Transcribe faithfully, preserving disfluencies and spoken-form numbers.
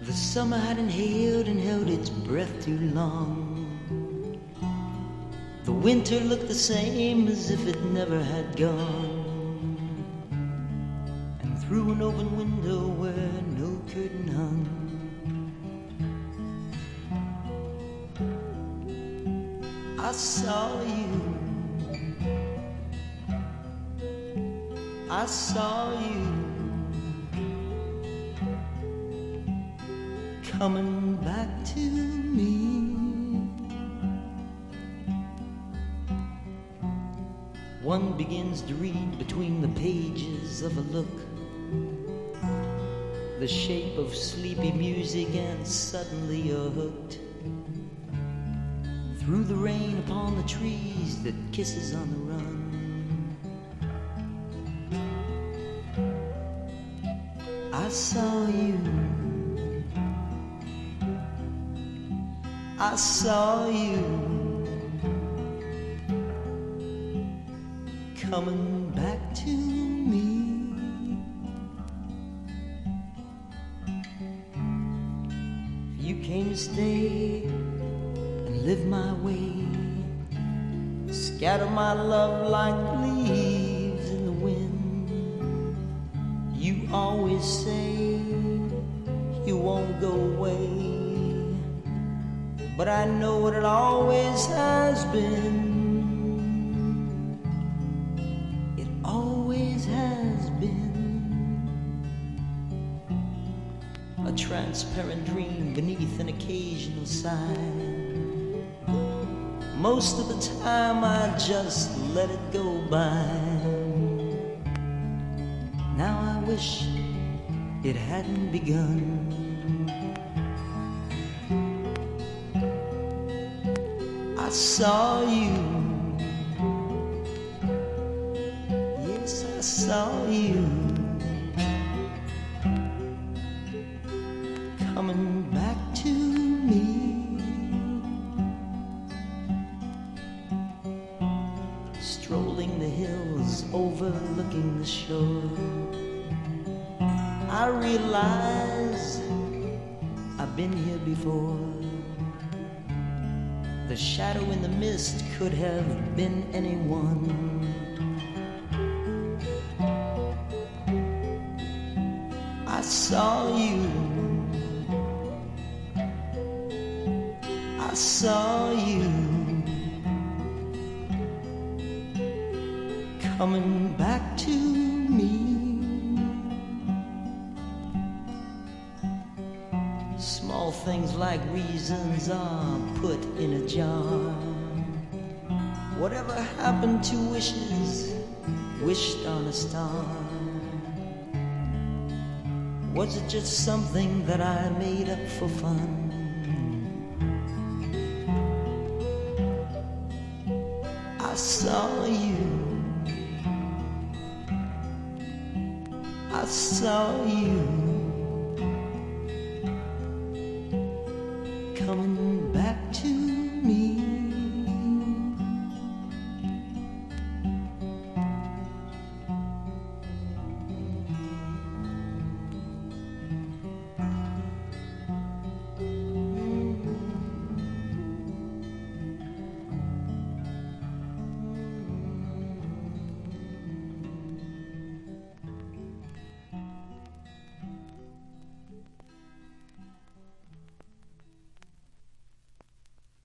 The summer had inhaled and held its breath too long. The winter looked the same as if it never had gone. And through an open window where no curtain hung, I saw you, I saw you coming back to me. One begins to read between the pages of a look, the shape of sleepy music, and suddenly you're hooked. Through the rain upon the trees that kisses on the run, I saw you, I saw you coming back to me. You came to stay and live my way, scatter my love like leaves in the wind. You always say you won't go away, but I know what it always has been. It always has been a transparent dream beneath an occasional sigh. Most of the time I just let it go by. Now I wish it hadn't begun. I saw you, yes, I saw you coming back to me. Strolling the hills, overlooking the shore, I realize I've been here before. The shadow in the mist could have been anyone. I saw you, I saw you coming back to me. Small things like reasons are put in a jar. Whatever happened to wishes wished on a star? Was it just something that I made up for fun? I saw you, I saw you